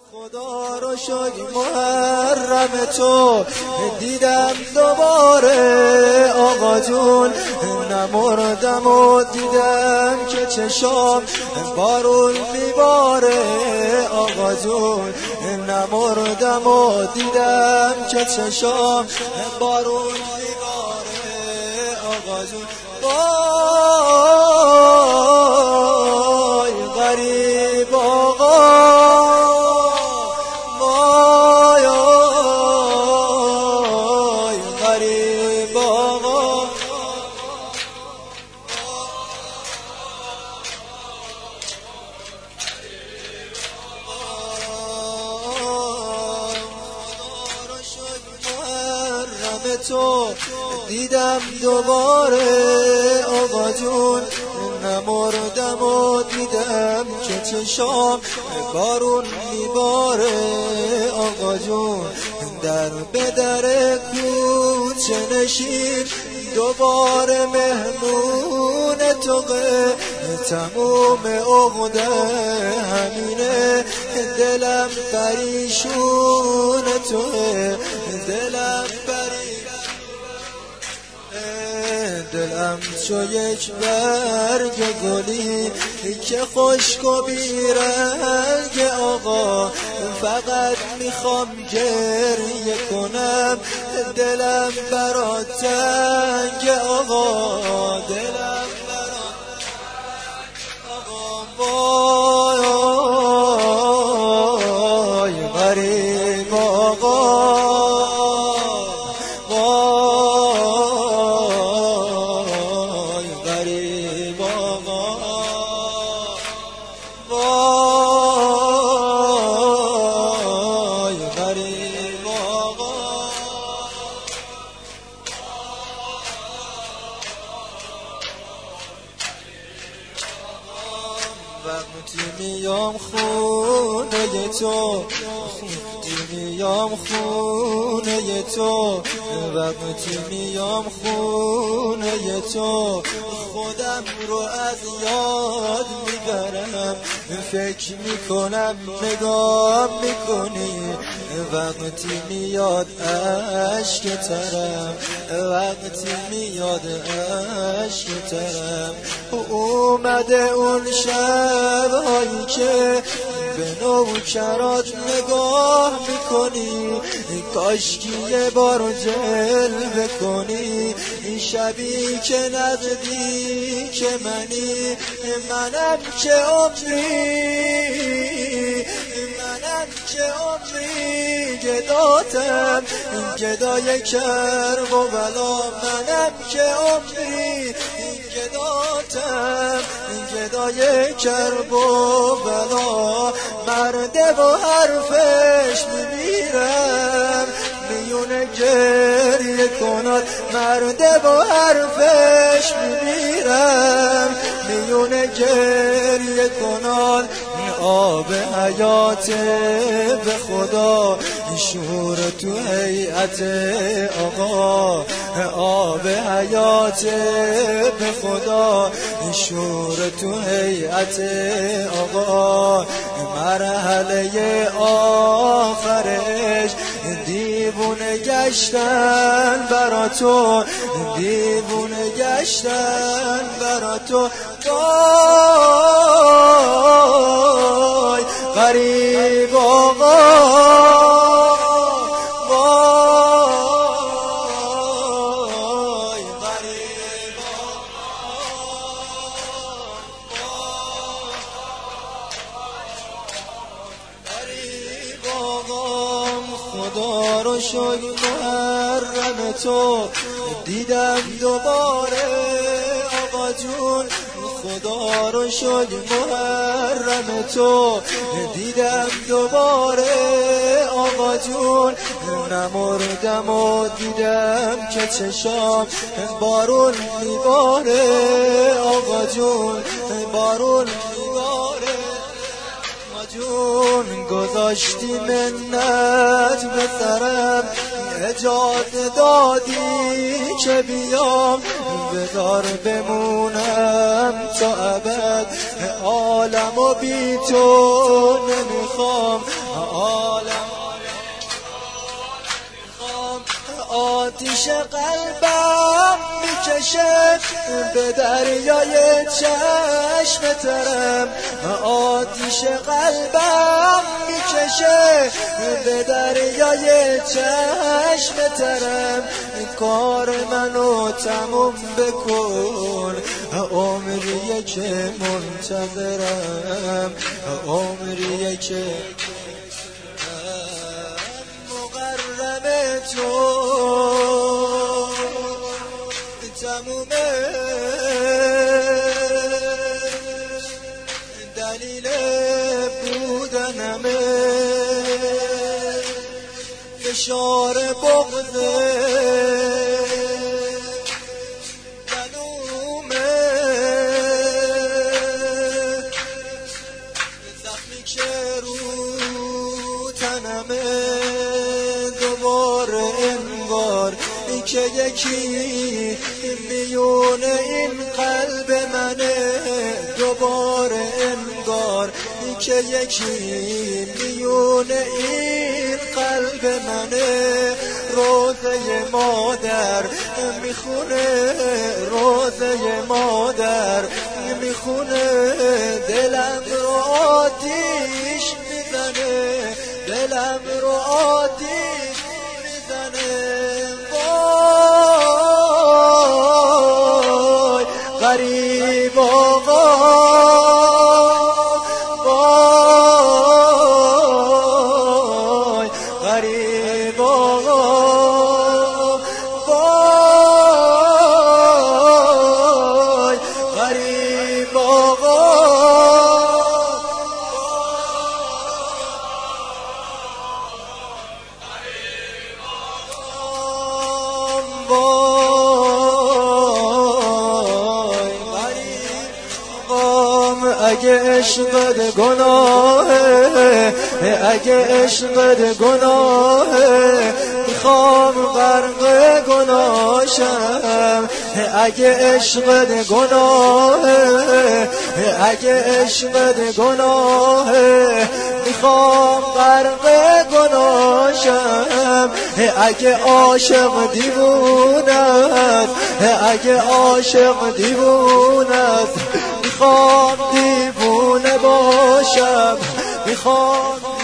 خدا رو شکر محرم تو دیدم دوباره آقا جون، نمردم و دیدم که چشام بارون میباره آقا جون، نمردم و دیدم که چشام بارون میباره آقا جون. وای غریب آقا، وای غریب آقا، تو دیدم دوباره آقا جون، نمردم و دیدم که چشام بارون میباره آقا جون. در به در کوچه نشین دوباره مهمون توقه، تموم عقده همینه دلم پریشون توه، دلم دلم چو یک برگ گلی که خشک و بیرنگ آقا، فقط میخوام گریه کنم دلم برات تنگ آقا، دلم برات آقا. وای غریب آقا، وقتی میام خونه تو، میام خونه تو، وقتی میام خونه تو خودم رو از یاد میبرم، فکر میکنم نگاه میکنی وقتی میاد عشق ترم، وقتی میاد عشق ترم. اومده اون شبهایی که به نوکرات نگاه میکنی، کاشکی یه بار جلوه کنی، شبی که نزدیک منی، منم که عمری گداتم، گدای کرب و بلا، منم که عمری گداتم، گدای کرب و بلا. مرده و حرفش میمیرم میونه گریه کنات، مرده و حرفش میمیرم میونه گریه کنات. آب حیات به خدا شور تو هیئت آقا، آب حیات به خدا شور تو هیئت آقا. مرحله آخرش دیوونه گشتن برا تو، دیوونه گشتن برا تو. وای غریب آقا، وای غریب آقا. خدا رو شکر محرم تو دیدم دوباره آقا جون، خدا رو شکر محرم تو دیدم دوباره آقا جون. نمردم و دیدم که چشام بارون میباره آقا جون، بارون میباره آقا جون. گذاشتی منت به سرم، اجازه دادی که بیام، بذار بمونم تا ابد، عالم و بی تو نمیخوام، عالم آتیش قلبم میکشه به دریای چشم ترم، آتیش قلبم میکشه به دریای چشم ترم. کار منو تموم بکن، عمریه که منتظرم، عمریه که مقرم تو تمومه. دلیل بودنمه فشار بغضه معلومه، زخمی که رو تنمه دوباره انگار که یکی میون این قلب منه، دوباره انگار که یکی میون این قلب منه. روزه مادر میخونه، روزه مادر میخونه، دلم رو آتیش میزنه، دلم رو آتیش میزنه. وای غریب آقا، وای غریب آقا، وای غریب آقا. اگه عشقت گناهه، اگه عشقت گناهه، میخوام غرق گناهشم. اگه عشقت گناهه، اگه عشقت گناهه، میخوام غرق گناهشم. اگه عاشق دیوونه است، اگه عاشق دیوونه است، میخوام دیوونه باشم، میخوام